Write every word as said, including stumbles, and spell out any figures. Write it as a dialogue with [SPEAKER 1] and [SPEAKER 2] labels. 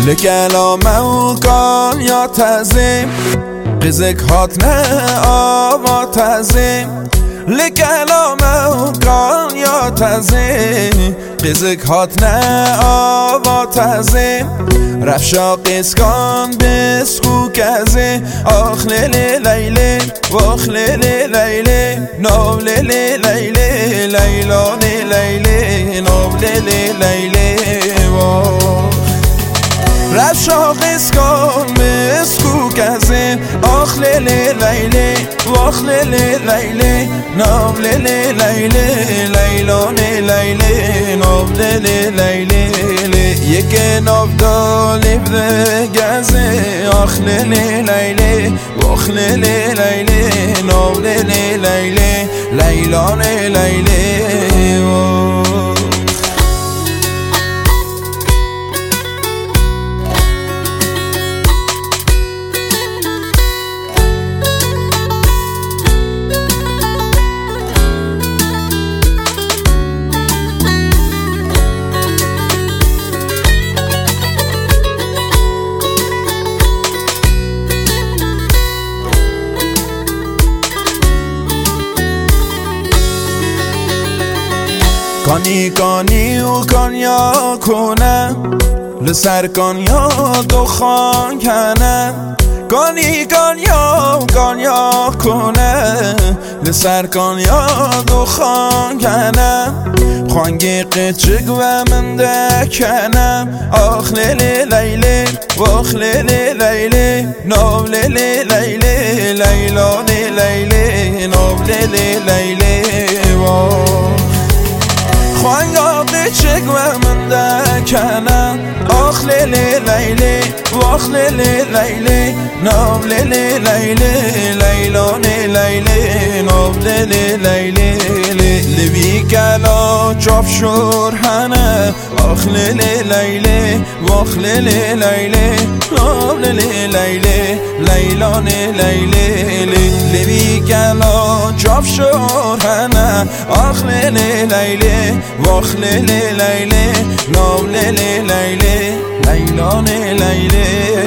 [SPEAKER 1] لکلامه و کان یا تزیم قزک هات نه آوا تزیم لکلامه و کان یا تزیم قزک هات نه آوا تزیم رفشا قسکان بسکو کزه آخ لیلی لیلی واخ لیلی لیلی ناب لیلی لیلی لیلان لیلی ناب لیلی لیلی واخ رفشا قسکان بسکو کزه آخ لیلی لیلی واخ لیلی لیلی ناب لیلی لیلی لیلان لیلی ناب لیلی لیلی یک ناب دالی بده گزه آخ لیلی لیلی واخ لیلی لیلی ناب لیلی لیلی لیلان لیلی واخ کانی کانی و کانیا کنه لسر کانیا دخان کنه کانی کانیا و کانیا کنه لسر کانیا دخان کنه خوانگی قچک و من دکنم آخ لیلی لیلی واخ لیلی لیلی ناب لیلی لیلی لیلان لیلی ناب لیلی لیلی واخ خوانگا قچک و من دکنم آخ لیلی لیلی واخ لیلی لیلی ناب لیلی لیلی لیلان لیلی ناب لیلی لیلی لبی کلا چاپ شور هنه آخ لیلی لیلی واخ لیلی لیلی ناب لیلی لیلی لیلان لیلی لبی کلا چاپ شور هنه آخ لیلی لیلی واخ لیلی لیلی ناب لیلی لیلی لیلان لیلی